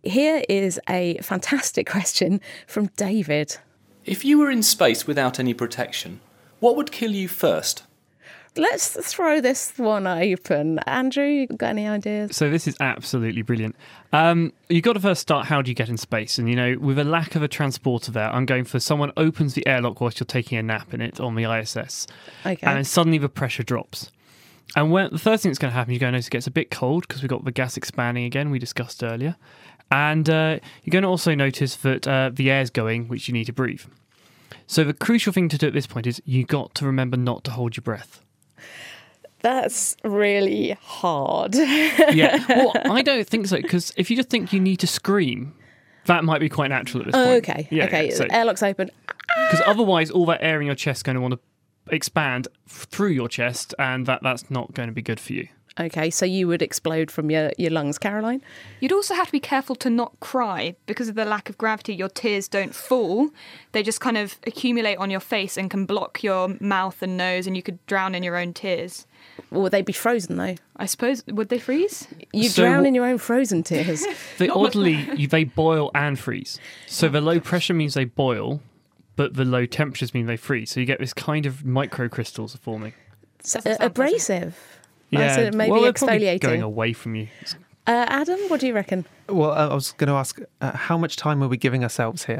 here is a fantastic question from David. If you were in space without any protection, what would kill you first? Let's throw this one open. Andrew, you got any ideas? So this is absolutely brilliant. You've got to first start, how do you get in space? And, with a lack of a transporter there, I'm going for someone opens the airlock whilst you're taking a nap in it on the ISS. Okay. And then suddenly the pressure drops. And the first thing that's going to happen, you're going to notice it gets a bit cold because we've got the gas expanding again, we discussed earlier. And you're going to also notice that the air's going, which you need to breathe. So the crucial thing to do at this point is you got to remember not to hold your breath. That's really hard. Yeah, well, I don't think so, because if you just think you need to scream, that might be quite natural at this point. Okay, okay, so airlock's open. Because otherwise all that air in your chest is going to want to expand through your chest, and that's not going to be good for you. Okay, so you would explode from your lungs, Caroline? You'd also have to be careful to not cry. Because of the lack of gravity, your tears don't fall. They just kind of accumulate on your face and can block your mouth and nose, and you could drown in your own tears. Would they be frozen, though? I suppose, would they freeze? You drown in your own frozen tears. They boil and freeze. So the low pressure means they boil, but the low temperatures mean they freeze. So you get this kind of microcrystals are forming. So, abrasive. Yeah, so maybe exfoliating. Going away from you. Adam, what do you reckon? Well, I was going to ask, how much time are we giving ourselves here?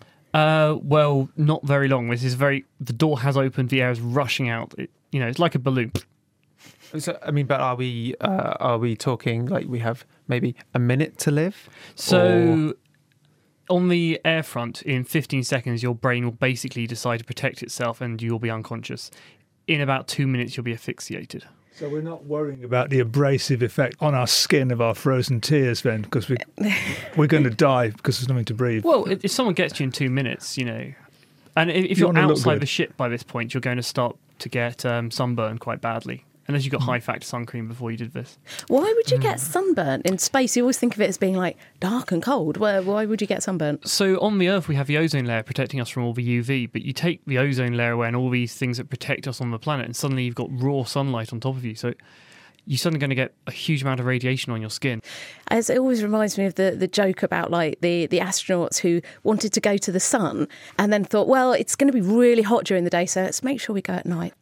Well, not very long. The door has opened, the air is rushing out. It's like a balloon. So, but are we talking like we have maybe a minute to live? So, on the air front, in 15 seconds, your brain will basically decide to protect itself and you'll be unconscious. In about 2 minutes, you'll be asphyxiated. So we're not worrying about the abrasive effect on our skin of our frozen tears then, because we're going to die because there's nothing to breathe. Well, if someone gets you in 2 minutes, and if you're outside the ship by this point, you're going to start to get sunburn quite badly. Unless you got high-factor sun cream before you did this. Why would you get sunburnt in space? You always think of it as being like dark and cold. Why would you get sunburnt? So on the Earth, we have the ozone layer protecting us from all the UV, but you take the ozone layer away and all these things that protect us on the planet, and suddenly you've got raw sunlight on top of you. So you're suddenly going to get a huge amount of radiation on your skin. As it always reminds me of the joke about like the astronauts who wanted to go to the sun and then thought, well, it's going to be really hot during the day, so let's make sure we go at night.